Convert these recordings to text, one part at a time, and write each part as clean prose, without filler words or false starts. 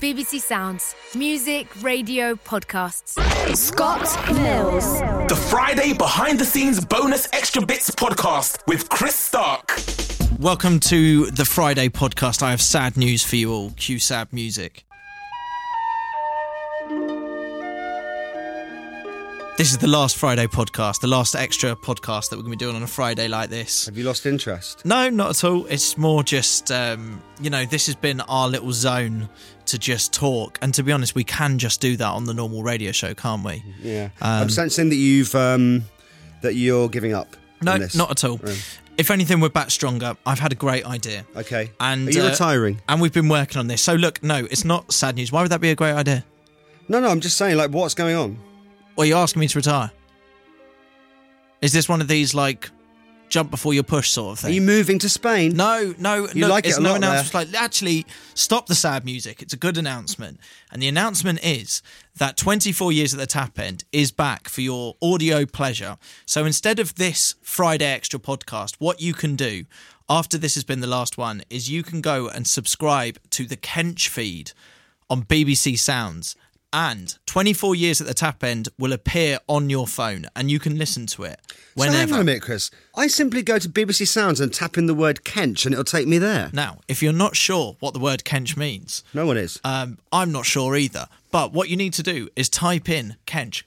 BBC Sounds. Music, radio, podcasts. Scott Mills. The Friday Behind the Scenes Bonus Extra Bits podcast with Chris Stark. Welcome to the Friday podcast. I have sad news for you all. Cue sad music. This is the last Friday podcast, the last extra podcast that we're going to be doing on a Friday like this. Have you lost interest? No, not at all. It's more just, this has been our little zone to just talk. And to be honest, we can just do that on the normal radio show, can't we? Yeah. I'm sensing that you're giving up. No, on this. not at all. If anything, we're back stronger. I've had a great idea. Okay. And, are you retiring? And we've been working on this. So look, no, it's not sad news. Why would that be a great idea? No, I'm just saying, like, what's going on? Well, you're asking me to retire. Is this one of these, like, jump before you push sort of thing? Are you moving to Spain? No. You look, like it it's a no lot announcement. there. Like, actually, stop the sad music. It's a good announcement. And the announcement is that 24 Years at the Tap End is back for your audio pleasure. So instead of this Friday Extra podcast, what you can do after this has been the last one is you can go and subscribe to the Kench feed on BBC Sounds. And 24 Years at the Tap End will appear on your phone and you can listen to it whenever. So hang on a minute, Chris. I simply go to BBC Sounds and tap in the word Kench and it'll take me there. Now, if you're not sure what the word Kench means... No one is. I'm not sure either. But what you need to do is type in Kench,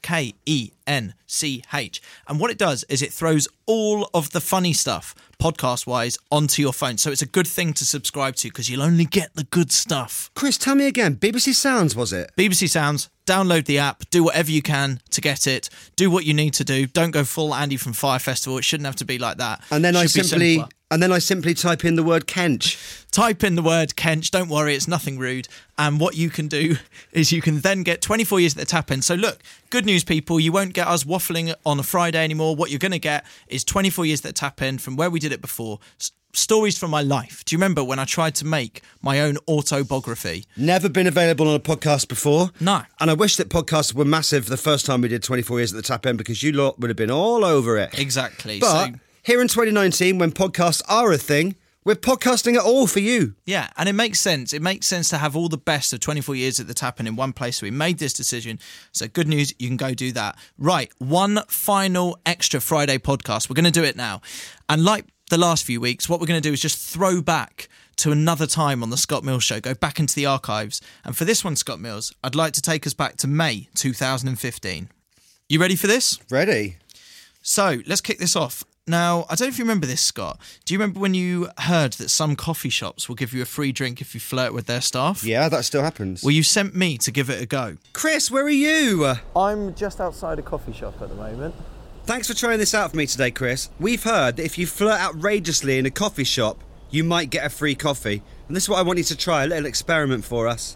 Kench. And what it does is it throws all of the funny stuff, podcast-wise, onto your phone. So it's a good thing to subscribe to because you'll only get the good stuff. Chris, tell me again. BBC Sounds, was it? BBC Sounds. Download the app. Do whatever you can to get it. Do what you need to do. Don't go full Andy from Fire Festival. It shouldn't have to be like that. And then I simpler. simply type in the word Kench. Type in the word Kench. Don't worry, it's nothing rude. And what you can do is you can then get 24 Years at the Tap End. So look, good news, people. You won't get us waffling on a Friday anymore. What you're going to get is 24 Years at the Tap End from where we did it before. Stories from my life. Do you remember when I tried to make my own autobiography? Never been available on a podcast before. No. And I wish that podcasts were massive the first time we did 24 Years at the Tap End because you lot would have been all over it. Exactly. But here in 2019, when podcasts are a thing, we're podcasting it all for you. Yeah, and it makes sense. It makes sense to have all the best of 24 Years at the Tap End in one place. So we made this decision. So good news, you can go do that. Right, one final extra Friday podcast. We're going to do it now. And like the last few weeks, what we're going to do is just throw back to another time on the Scott Mills Show, go back into the archives. And for this one, Scott Mills, I'd like to take us back to May 2015. You ready for this? Ready. So let's kick this off. Now, I don't know if you remember this, Scott. Do you remember when you heard that some coffee shops will give you a free drink if you flirt with their staff? Yeah, that still happens. Well, you sent me to give it a go. Chris, where are you? I'm just outside a coffee shop at the moment. Thanks for trying this out for me today, Chris. We've heard that if you flirt outrageously in a coffee shop, you might get a free coffee. And this is what I want you to try, a little experiment for us.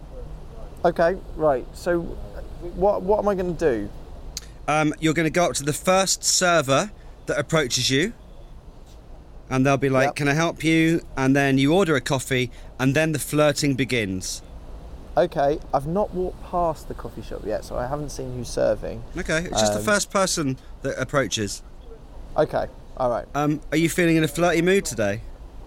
Okay, right. So what am I going to do? You're going to go up to the first server that approaches you. And they'll be like, Yep. Can I help you? And then you order a coffee and then the flirting begins. Okay, I've not walked past the coffee shop yet, so I haven't seen who's serving. Okay, it's just the first person that approaches. Okay, all right. Are you feeling in a flirty mood today?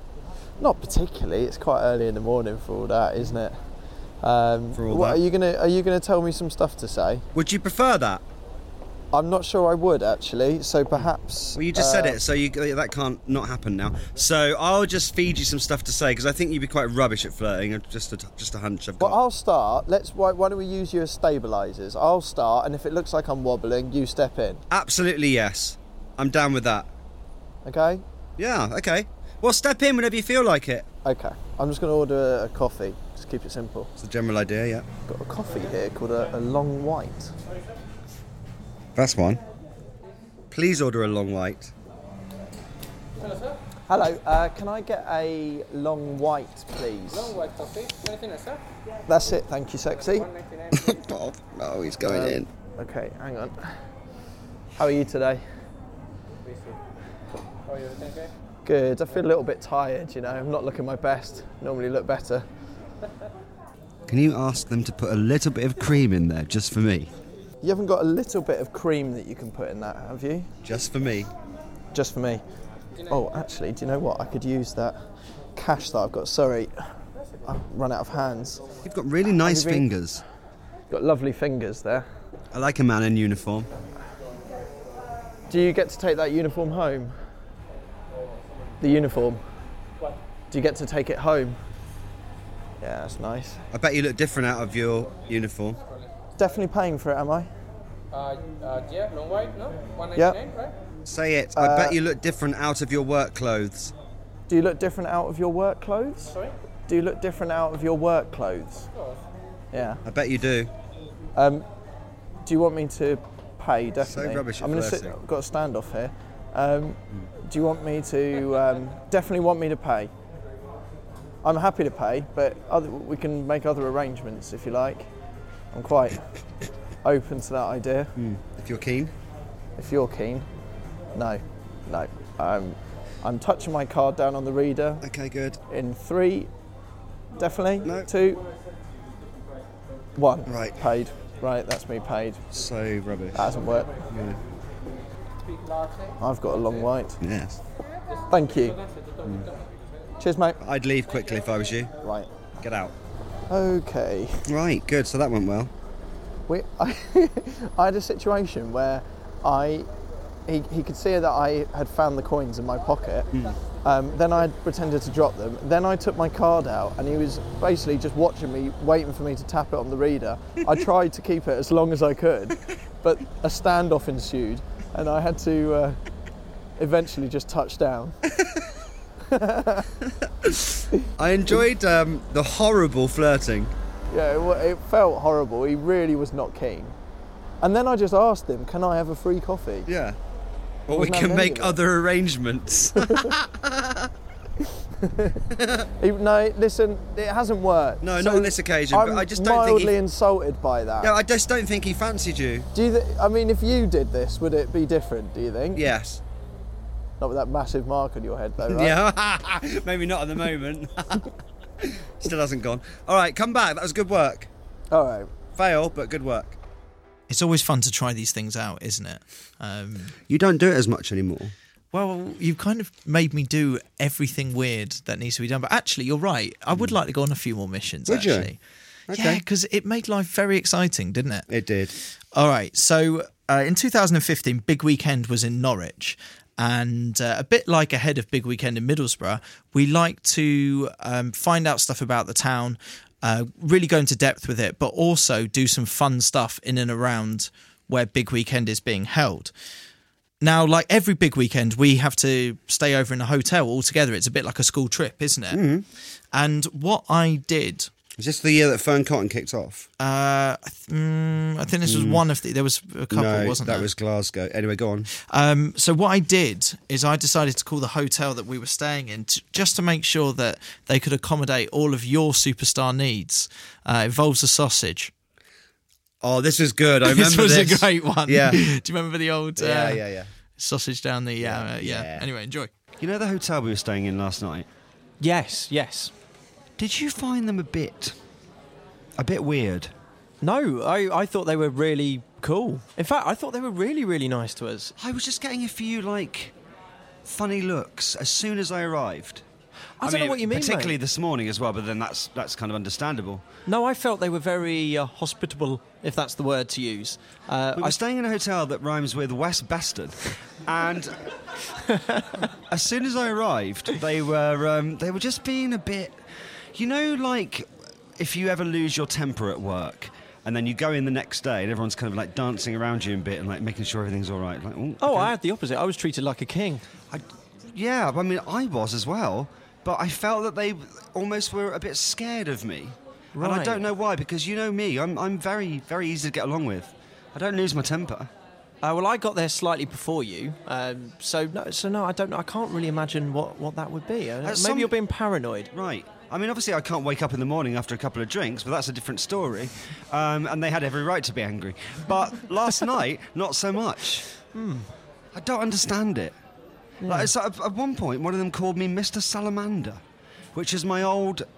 Not particularly. It's quite early in the morning for all that, isn't it? For all what, that? Are you gonna tell me some stuff to say? Would you prefer that? I'm not sure I would actually. So perhaps. Well, you just said it, so that can't not happen now. So I'll just feed you some stuff to say because I think you'd be quite rubbish at flirting. Just a hunch I've got. Well, I'll start. Why don't we use you as stabilisers? I'll start, and if it looks like I'm wobbling, you step in. Absolutely yes. I'm down with that. Okay. Yeah. Okay. Well, step in whenever you feel like it. Okay. I'm just going to order a coffee. Just keep it simple. It's the general idea. Yeah. Got a coffee here called a long white. That's one. Please order a long white. Hello, can I get a long white, please? Long white coffee. Anything else, sir? That's it, thank you, sexy. Oh, he's going in. Okay, hang on. How are you today? How are you? Everything okay? Good, I feel a little bit tired, you know. I'm not looking my best. Normally look better. Can you ask them to put a little bit of cream in there just for me? You haven't got a little bit of cream that you can put in that, have you? Just for me. Just for me. Oh, actually, do you know what? I could use that cash that I've got. Sorry, run out of hands. You've got really nice Have you been- fingers. Got lovely fingers there. I like a man in uniform. Do you get to take that uniform home? The uniform. Do you get to take it home? Yeah, that's nice. I bet you look different out of your uniform. Definitely paying for it, am I? Yeah, long white, no? 199, Yep. right? Say it. I bet you look different out of your work clothes. Do you look different out of your work clothes? Sorry? Do you look different out of your work clothes? Of course. Yeah. I bet you do. Do you want me to pay? Definitely. rubbish at I'm gonna flirting. I've got a standoff here. Do you want me to? Definitely want me to pay. I'm happy to pay, but we can make other arrangements if you like. I'm quite open to that idea. If you're keen. If you're keen. No. I'm touching my card down on the reader. Okay, good. In 3, definitely. No. 2, 1. Right. Paid. Right, that's me paid. So rubbish. That hasn't worked. Yeah. I've got a long white. Yes. Thank you. Cheers, mate. I'd leave quickly if I was you. Right. Get out. Okay. Right, good. So that went well. I had a situation where he could see that I had found the coins in my pocket. Then I pretended to drop them. Then I took my card out, and he was basically just watching me, waiting for me to tap it on the reader. I tried to keep it as long as I could, but a standoff ensued, and I had to eventually just touch down. I enjoyed the horrible flirting. Yeah, it felt horrible. He really was not keen. And then I just asked him, "Can I have a free coffee?" Yeah. Or we Wasn't can having make any of it. other arrangements. No, listen, it hasn't worked. No, not on this occasion, I'm but I just don't think mildly insulted by that. Yeah, I just don't think he fancied you. Do you? I mean, if you did this, would it be different? Do you think? Yes. Not with that massive mark on your head, though, right? Yeah. Maybe not at the moment. Still hasn't gone. All right, come back. That was good work. All right. Fail, but good work. It's always fun to try these things out, isn't it? You don't do it as much anymore. Well, you've kind of made me do everything weird that needs to be done. But actually, you're right. I would like to go on a few more missions, Would you? actually. Okay. Yeah, because it made life very exciting, didn't it? It did. All right. So in 2015, Big Weekend was in Norwich. And a bit like ahead of Big Weekend in Middlesbrough, we like to find out stuff about the town, really go into depth with it, but also do some fun stuff in and around where Big Weekend is being held. Now, like every Big Weekend, we have to stay over in a hotel all together. It's a bit like a school trip, isn't it? Mm-hmm. And what I did... Is this the year that Fern Cotton kicked off? I think this was one of the... There was a couple, No, wasn't there? that was Glasgow. Anyway, go on. So what I did is I decided to call the hotel that we were staying in just to make sure that they could accommodate all of your superstar needs. It involves a sausage. Oh, this was good. I remember This was this. a great one. Yeah. Do you remember the old Yeah. sausage down the... Yeah. Anyway, enjoy. You know the hotel we were staying in last night? Yes. Did you find them a bit weird? No, I thought they were really cool. In fact, I thought they were really, really nice to us. I was just getting a few, funny looks as soon as I arrived. I don't know what you mean, particularly mate. this morning as well, but then that's kind of understandable. No, I felt they were very hospitable, if that's the word to use. We were staying in a hotel that rhymes with West Beston, and as soon as I arrived, they were just being a bit, if you ever lose your temper at work. And then you go in the next day and everyone's kind of dancing around you a bit and making sure everything's all right. I had the opposite. I was treated like a king. I was as well. But I felt that they almost were a bit scared of me. Right. And I don't know why, because you know me, I'm very, very easy to get along with. I don't lose my temper. Well, I got there slightly before you, so no, I don't know. I can't really imagine what that would be. Maybe you're being paranoid. Right. I mean, obviously I can't wake up in the morning after a couple of drinks, but that's a different story. And they had every right to be angry. But last night, not so much. I don't understand it. Yeah. So at one point, one of them called me Mr. Salamander, which is my old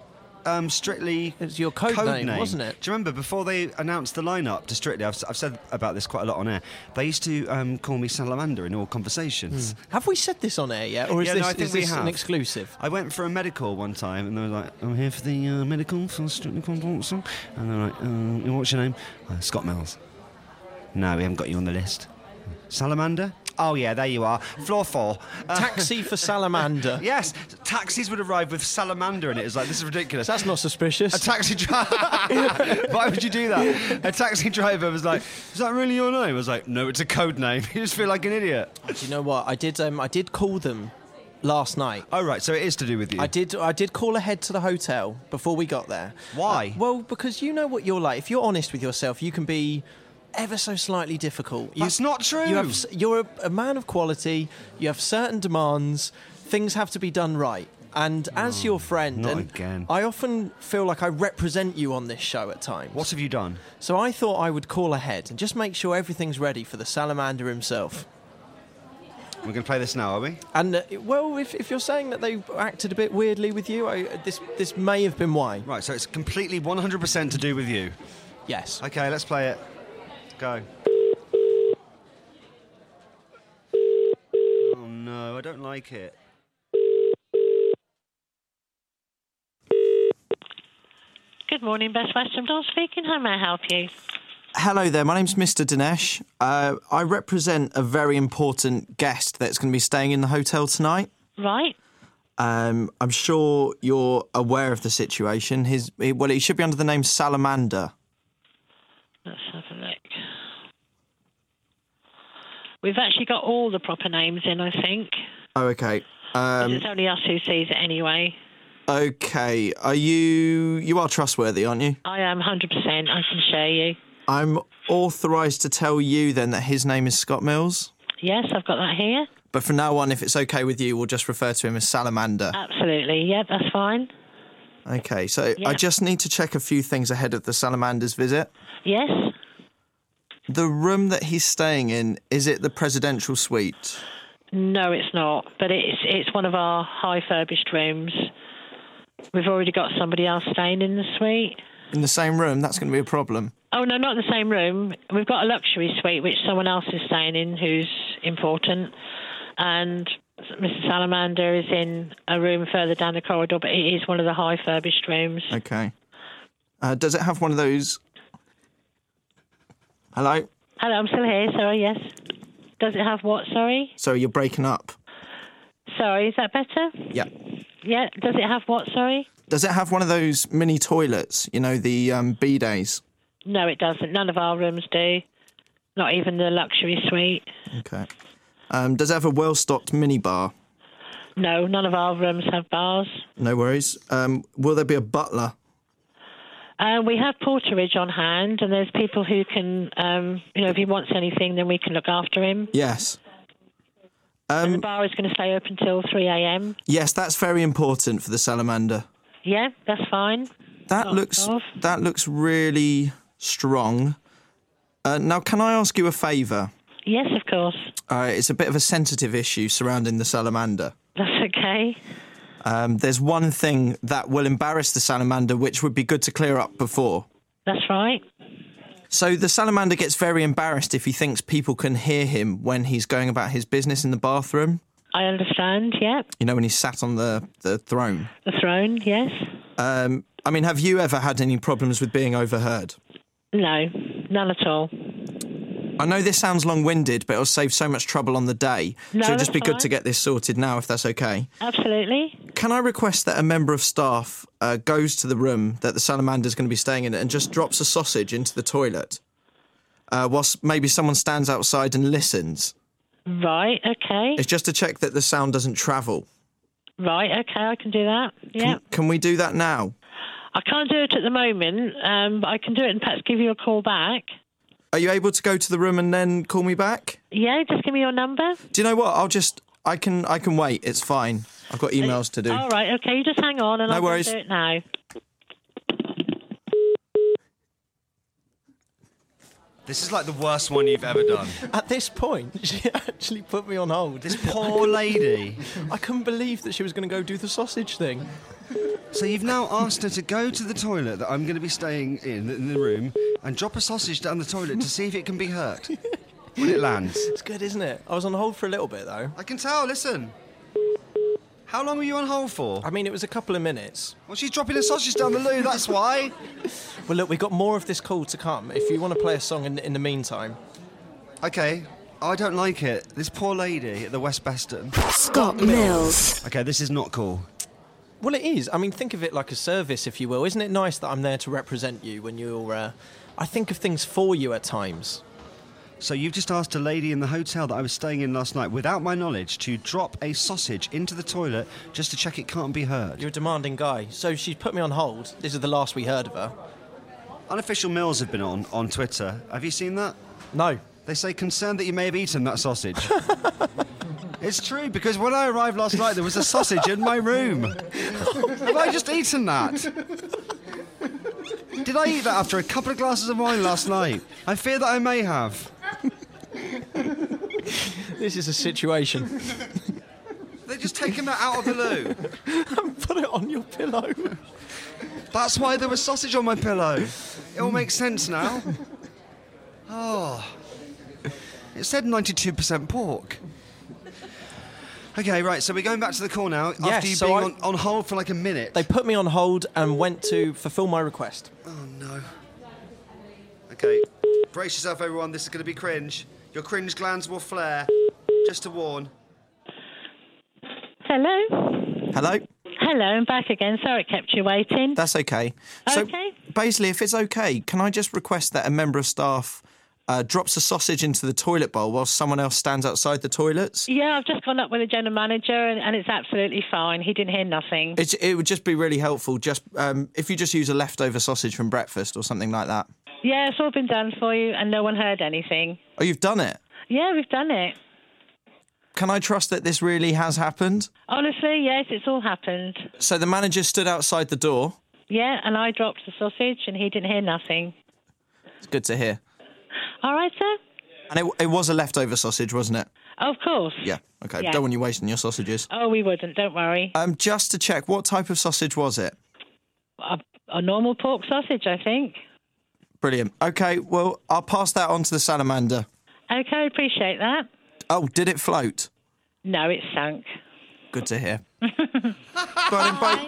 Strictly. It's your code name, wasn't it? Do you remember before they announced the lineup to Strictly? I've said about this quite a lot on air. They used to call me Salamander in all conversations. Have we said this on air yet, or is Yeah, this, no, I think is we this have. an exclusive? I went for a medical one time, and they were like, "I'm here for the medical for Strictly Come Dancing," and they're like, "What's your name?" Scott Mills. No, we haven't got you on the list. Salamander? Oh yeah, there you are. Floor 4. Taxi for Salamander. Yes, taxis would arrive with Salamander in it. It's like, this is ridiculous. That's not suspicious. A taxi driver. Why would you do that? A taxi driver was like, "Is that really your name?" I was like, "No, it's a code name." You just feel like an idiot. Do you know what? I did call them last night. Oh right, so it is to do with you. I did call ahead to the hotel before we got there. Why? Well, because you know what you're like. If you're honest with yourself, you can be ever so slightly difficult. That's not true. You're a man of quality. You have certain demands. Things have to be done right. And as your friend, not and again. I often feel like I represent you on this show at times. What have you done? So I thought I would call ahead and just make sure everything's ready for the Salamander himself. We're going to play this now, are we? And well, if you're saying that they acted a bit weirdly with you, this may have been why. Right, so it's completely 100% to do with you. Yes. Okay, let's play it. Go. Oh no, I don't like it. Good morning, Best Western Dawn speaking. How may I help you? Hello there, my name's Mr. Dinesh. I represent a very important guest that's going to be staying in the hotel tonight. Right. I'm sure you're aware of the situation. He should be under the name Salamander. Let's have a look. We've actually got all the proper names in, I think. Oh, okay. It's only us who sees it anyway. Okay. You are trustworthy, aren't you? I am 100%. I can share you. I'm authorised to tell you then that his name is Scott Mills? Yes, I've got that here. But from now on, if it's okay with you, we'll just refer to him as Salamander. Absolutely. Yeah, that's fine. Okay, so Yeah. I just need to check a few things ahead of the Salamander's visit. Yes. The room that he's staying in, is it the presidential suite? No, it's not. But it's one of our high-furbished rooms. We've already got somebody else staying in the suite. In the same room? That's going to be a problem. Oh, no, not in the same room. We've got a luxury suite, which someone else is staying in who's important. And Mr. Salamander is in a room further down the corridor, but it is one of the high-furbished rooms. Okay. Does it have one of those... Hello? Hello, I'm still here. Sorry, yes. Does it have what, sorry? Sorry, you're breaking up. Sorry, is that better? Yeah. Yeah, does it have what, sorry? Does it have one of those mini toilets, you know, the bidets? No, it doesn't. None of our rooms do. Not even the luxury suite. Okay. Does it have a well-stocked minibar? No, none of our rooms have bars. No worries. Will there be a butler? We have porterage on hand, and there's people who can, if he wants anything, then we can look after him. Yes. And the bar is going to stay open until 3 a.m. Yes, that's very important for the Salamander. Yeah, that's fine. That looks really strong. Now, can I ask you a favour? Yes, of course. It's a bit of a sensitive issue surrounding the Salamander. That's okay. There's one thing that will embarrass the Salamander, which would be good to clear up before. That's right. So the Salamander gets very embarrassed if he thinks people can hear him when he's going about his business in the bathroom. I understand, yeah. You know, when he's sat on the throne. The throne, yes. I mean, have you ever had any problems with being overheard? No, none at all. I know this sounds long-winded, but it'll save so much trouble on the day. No, so it'd just be that's good fine. to get this sorted now, if that's okay. Absolutely. Can I request that a member of staff goes to the room that the Salamander's going to be staying in and just drops a sausage into the toilet, whilst maybe someone stands outside and listens? Right, okay. It's just to check that the sound doesn't travel. Right, okay, I can do that. Yeah. Can we do that now? I can't do it at the moment, but I can do it and perhaps give you a call back. Are you able to go to the room and then call me back? Yeah, just give me your number. Do you know what? I can wait. It's fine. I've got emails to do. All right, okay, you just hang on and No I'll worries. do it now. This is like the worst one you've ever done. At this point, she actually put me on hold. This poor lady. I couldn't believe that she was going to go do the sausage thing. So So you've now asked her to go to the toilet that I'm going to be staying in the room, and drop a sausage down the toilet to see if it can be hurt when it lands. It's good, isn't it? I was on hold for a little bit, though. I can tell, listen. How long were you on hold for? I mean, it was a couple of minutes. Well, she's dropping a sausage down the loo, that's why. Well, look, we've got more of this call to come. If you want to play a song in the meantime. Okay, I don't like it. This poor lady at the West Beston. Scott Mills. Okay, this is not cool. Well, it is. I mean, think of it like a service, if you will. Isn't it nice that I'm there to represent you when you're... I think of things for you at times. So you've just asked a lady in the hotel that I was staying in last night, without my knowledge, to drop a sausage into the toilet just to check it can't be heard. You're a demanding guy. So she's put me on hold. This is the last we heard of her. Unofficial Mills have been on Twitter. Have you seen that? No. They say, concerned that you may have eaten that sausage. It's true, because when I arrived last night, there was a sausage in my room. Have I just eaten that? Did I eat that after a couple of glasses of wine last night? I fear that I may have. This is a situation. They've just taken that out of the loo. And put it on your pillow. That's why there was sausage on my pillow. It all makes sense now. Oh. It said 92% pork. Okay, right, so we're going back to the call now, after you being on hold for like a minute. They put me on hold and went to fulfil my request. Oh, no. Okay, brace yourself, everyone. This is going to be cringe. Your cringe glands will flare. Just to warn. Hello? Hello? Hello, I'm back again. Sorry it kept you waiting. That's okay. So, Okay. basically, if it's okay, can I just request that a member of staff drops a sausage into the toilet bowl while someone else stands outside the toilets? Yeah, I've just gone up with the general manager and it's absolutely fine. He didn't hear nothing. It would just be really helpful, just if you just use a leftover sausage from breakfast or something like that. Yeah, it's all been done for you and no one heard anything. Oh, you've done it? Yeah, we've done it. Can I trust that this really has happened? Honestly, yes, it's all happened. So the manager stood outside the door? Yeah, and I dropped the sausage and he didn't hear nothing. It's good to hear. All right, sir? And it was a leftover sausage, wasn't it? Of course. Yeah, okay. Yeah. Don't want you wasting your sausages. Oh, we wouldn't, don't worry. Just to check, what type of sausage was it? A normal pork sausage, I think. Brilliant. Okay, well, I'll pass that on to the salamander. Okay, appreciate that. Oh, did it float? No, it sunk. Good to hear. Go on, bye.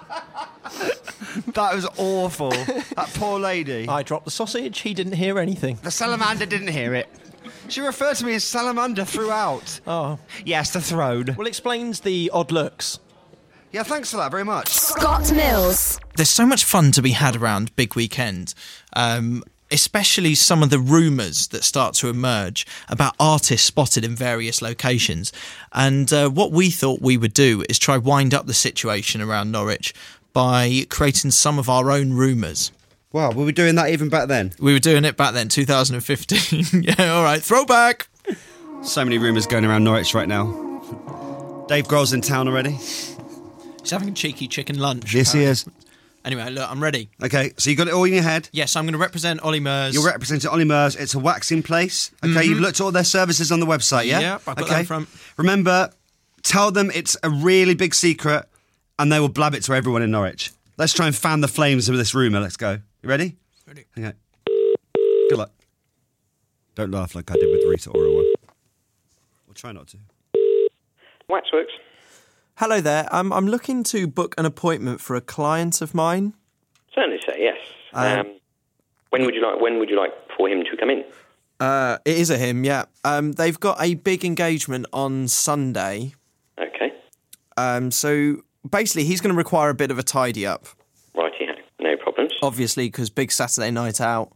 That was awful. That poor lady. I dropped the sausage, he didn't hear anything. The salamander didn't hear it. She referred to me as salamander throughout. Oh. Yes, the throne. Well, explains the odd looks. Yeah, thanks for that very much. Scott Mills. There's so much fun to be had around Big Weekend, especially some of the rumours that start to emerge about artists spotted in various locations. And what we thought we would do is try wind up the situation around Norwich by creating some of our own rumours. Wow, were we doing that even back then? We were doing it back then, 2015. Yeah, all right, throwback. So many rumours going around Norwich right now. Dave Grohl's in town already. He's having a cheeky chicken lunch. Yes, he is. Anyway, look, I'm ready. Okay, so you got it all in your head? Yes, I'm going to represent Ollie Murs. You're representing Ollie Murs. It's a waxing place. Okay, You've looked at all their services on the website, yeah? Yeah, I've got that from. Remember, tell them it's a really big secret and they will blab it to everyone in Norwich. Let's try and fan the flames of this rumour. Let's go. You ready? Ready. Okay. Good luck. Don't laugh like I did with Rita Ora one. We'll try not to. Waxworks. Hello there. I'm looking to book an appointment for a client of mine. Certainly, sir. Yes. When would you like for him to come in? It is a him, yeah. They've got a big engagement on Sunday. Okay. So basically, he's going to require a bit of a tidy up. Righty-ho. No problems. Obviously, because big Saturday night out.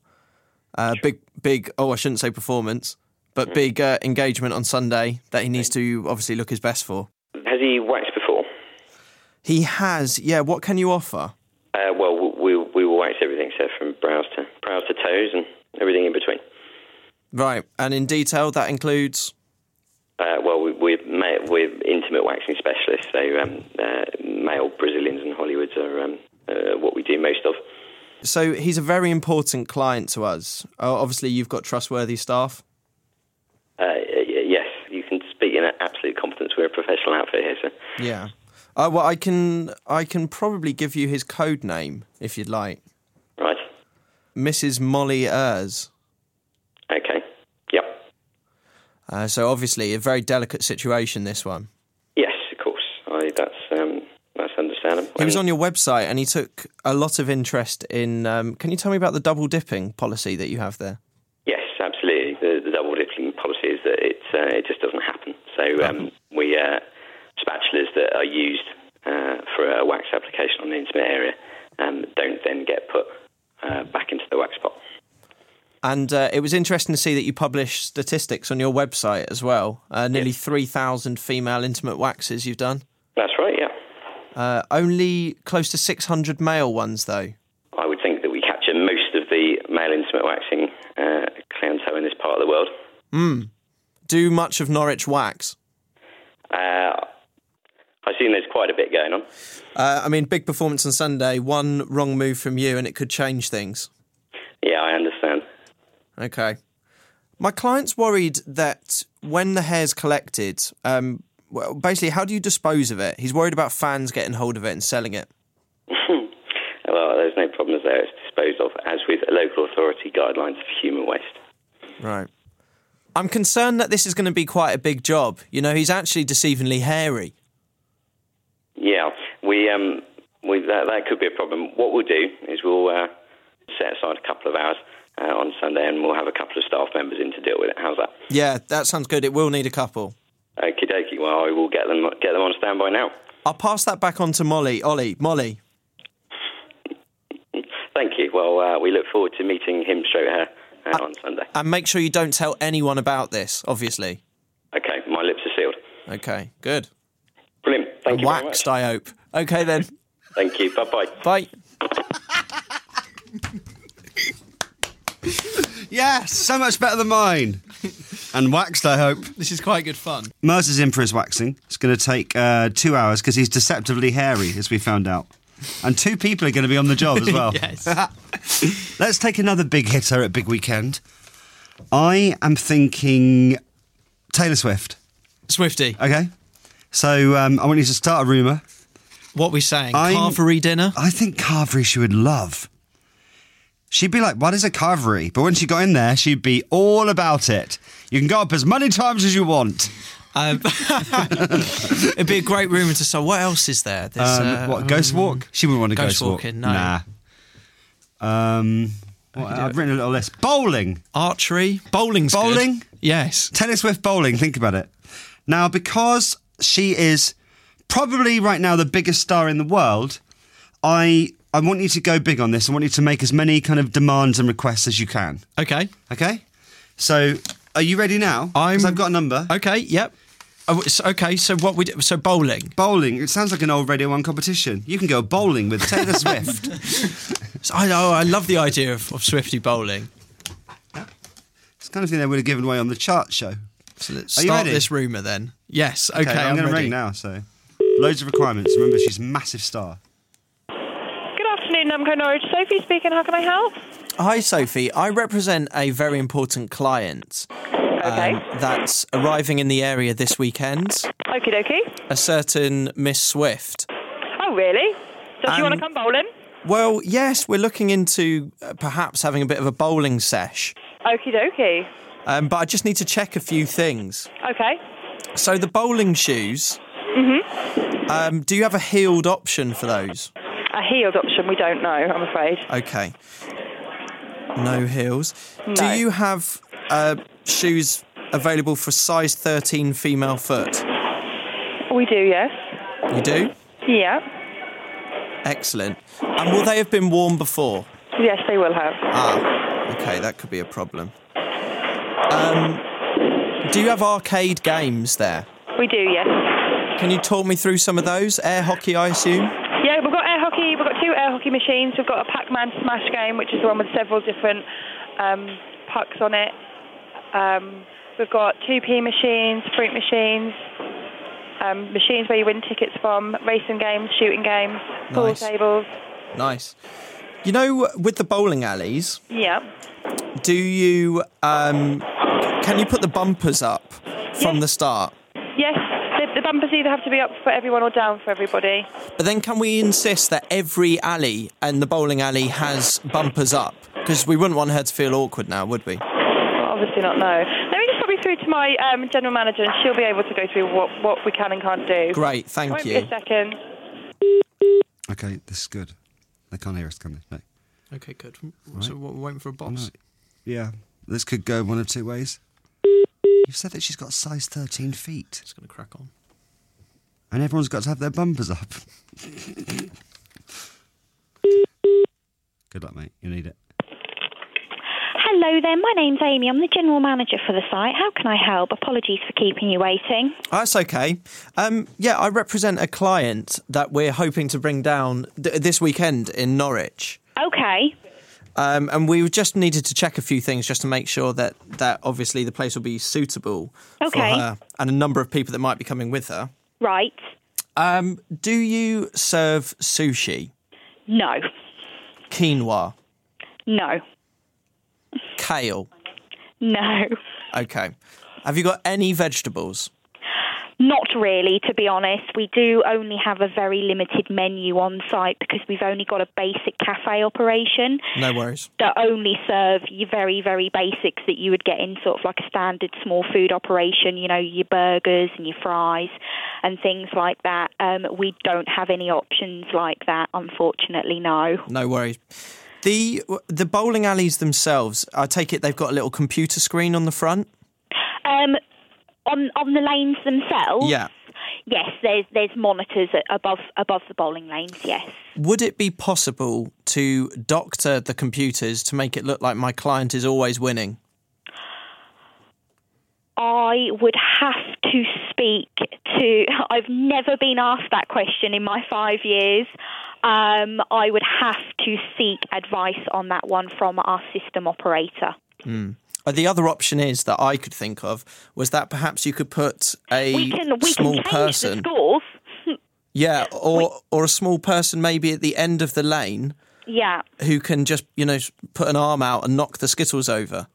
Big. Oh, I shouldn't say performance, but big engagement on Sunday that he needs to obviously look his best for. Has he waxed before? He has. Yeah. What can you offer? Well, we will wax everything, sir, from brows to toes and everything in between. Right. And in detail, that includes. Well, we're intimate waxing specialists, so male Brazilians and Hollywoods are what we do most of. So he's a very important client to us. Obviously, you've got trustworthy staff. Yes, you can speak in absolute confidence. We're a professional outfit here, sir. Yeah. Well, I can probably give you his code name if you'd like. Right. Mrs. Molly Ers. Okay. Yep. So obviously a very delicate situation, this one. Yes, of course. That's understandable. He was on your website and he took a lot of interest in... can you tell me about the double dipping policy that you have there? Yes, absolutely. The double dipping policy is that it just doesn't happen. So we spatulas that are used for a wax application on the intimate area don't then get put back into the wax pot. And it was interesting to see that you publish statistics on your website as well. Nearly 3,000 female intimate waxes you've done. That's right, yeah. Only close to 600 male ones, though. I would think that we capture most of the male intimate waxing clientele in this part of the world. Do much of Norwich wax? I assume there's quite a bit going on. I mean, big performance on Sunday, one wrong move from you and it could change things. Yeah, I understand. Okay. My client's worried that when the hair's collected, well, basically, how do you dispose of it? He's worried about fans getting hold of it and selling it. Well, there's no problems there. It's disposed of as with local authority guidelines for human waste. Right. I'm concerned that this is going to be quite a big job. You know, he's actually deceivingly hairy. Yeah, that could be a problem. What we'll do is we'll set aside a couple of hours on Sunday and we'll have a couple of staff members in to deal with it. How's that? Yeah, that sounds good. It will need a couple. Okie dokie. Well, I will get them on standby now. I'll pass that back on to Molly. Molly. Thank you. Well, we look forward to meeting him straight here on Sunday. And make sure you don't tell anyone about this, obviously. Okay, my lips are sealed. Okay, good. Brilliant. Thank you very much. Waxed, I hope. Okay, then. Thank you. Bye-bye. Bye. Yes, so much better than mine. And waxed, I hope. This is quite good fun. Mers is in for his waxing. It's going to take 2 hours because he's deceptively hairy, as we found out. And 2 people are going to be on the job as well. Yes. Let's take another big hitter at Big Weekend. I am thinking Taylor Swift. Swifty. Okay. So I want you to start a rumour. What are we saying? Carvery dinner? I think Carvery she would love. She'd be like, what is a carvery? But when she got in there, she'd be all about it. You can go up as many times as you want. It'd be a great rumour to say. What else is there? What, Ghost Walk? She wouldn't want to Ghost Walk. Walking, no. Nah. I've written a little list. Bowling. Archery. Bowling. Yes. Taylor Swift bowling. Think about it. Now, because she is probably right now the biggest star in the world, I want you to go big on this. I want you to make as many kind of demands and requests as you can. Okay. Okay? So, are you ready now? Because I've got a number. Okay, yep. Okay, so what we do? So bowling. Bowling. It sounds like an old Radio 1 competition. You can go bowling with Taylor Swift. I love the idea of Swifty bowling. It's the kind of thing they would have given away on the chart show. So let's start this rumour then. Yes, okay, I'm going to ring now, so... Loads of requirements. Remember, she's a massive star. Good afternoon, Namco Norwich. Sophie speaking. How can I help? Hi, Sophie. I represent a very important client that's arriving in the area this weekend. Okie dokie. A certain Miss Swift. Oh, really? Does she want to come bowling? Well, yes, we're looking into perhaps having a bit of a bowling sesh. Okie dokie. But I just need to check a few things. Okay. So the bowling shoes... Mm-hmm. Do you have a heeled option for those? A heeled option? We don't know, I'm afraid. Okay. No heels. No. Do you have shoes available for size 13 female foot? We do, yes. You do? Yeah. Excellent. And will they have been worn before? Yes, they will have. Okay, that could be a problem. Do you have arcade games there? We do, yes. Can you talk me through some of those? Air hockey, I assume? Yeah, we've got air hockey. We've got 2 air hockey machines. We've got a Pac-Man Smash game, which is the one with several different pucks on it. We've got 2P machines, fruit machines, machines where you win tickets from, racing games, shooting games, pool tables. Nice. You know, with the bowling alleys... Yeah. Do you... can you put the bumpers up from the start? Yes. The bumpers either have to be up for everyone or down for everybody. But then can we insist that every alley and the bowling alley has bumpers up? Because we wouldn't want her to feel awkward now, would we? Well, obviously not, no. Let me just pop you through to my general manager and she'll be able to go through what we can and can't do. Great, thank Won't you. be a second. Okay, this is good. They can't hear us, can they? No. Okay, good. So we're waiting for a boss. Yeah, this could go one of two ways. You said that she's got size 13 feet. It's going to crack on. And everyone's got to have their bumpers up. Good luck, mate. You need it. Hello there, my name's Amy. I'm the general manager for the site. How can I help? Apologies for keeping you waiting. Oh, that's okay. I represent a client that we're hoping to bring down this weekend in Norwich. Okay. And we just needed to check a few things just to make sure that obviously the place will be suitable for her and a number of people that might be coming with her. Right. Do you serve sushi? No. Quinoa? No. Kale? No. Okay. Have you got any vegetables? Not really, to be honest. We do only have a very limited menu on site because we've only got a basic cafe operation. No worries. That only serve your very, very basics that you would get in sort of like a standard small food operation, you know, your burgers and your fries and things like that. We don't have any options like that, unfortunately, no. No worries. The bowling alleys themselves, I take it they've got a little computer screen on the front? On the lanes themselves? Yeah. Yes, there's monitors above the bowling lanes, yes. Would it be possible to doctor the computers to make it look like my client is always winning? I would have to speak to... I've never been asked that question in my 5 years. I would have to seek advice on that one from our system operator. The other option is that I could think of was that perhaps you could put a small person. The scores. Yeah, or a small person maybe at the end of the lane. Yeah. Who can just, put an arm out and knock the Skittles over.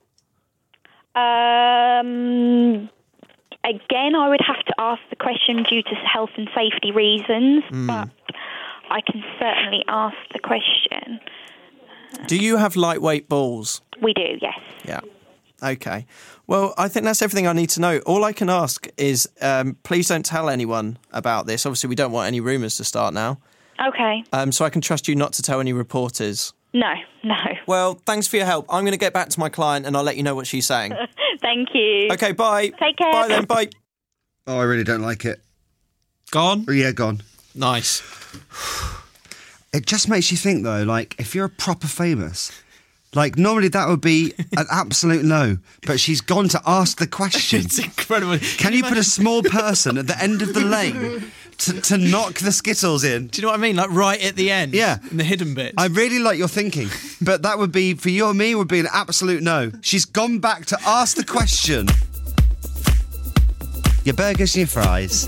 Again, I would have to ask the question due to health and safety reasons, but I can certainly ask the question. Do you have lightweight balls? We do, yes. Yeah. Okay. Well, I think that's everything I need to know. All I can ask is please don't tell anyone about this. Obviously, we don't want any rumours to start now. Okay. So I can trust you not to tell any reporters. No. Well, thanks for your help. I'm going to get back to my client and I'll let you know what she's saying. Thank you. Okay, bye. Take care. Bye then, bye. Oh, I really don't like it. Gone? Yeah, gone. Nice. It just makes you think, though, like, if you're proper famous... Like, normally that would be an absolute no, but she's gone to ask the question. It's incredible. Can you put a small person at the end of the lane to knock the Skittles in? Do you know what I mean? Like right at the end? Yeah. In the hidden bits. I really like your thinking, but that would be, for you or me, would be an absolute no. She's gone back to ask the question. Your burgers and your fries.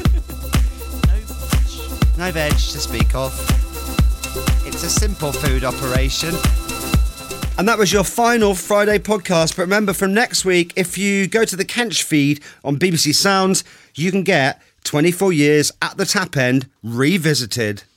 No veg to speak of. It's a simple food operation. And that was your final Friday podcast. But remember, from next week, if you go to the Kench feed on BBC Sounds, you can get 24 Years at the Tap End revisited.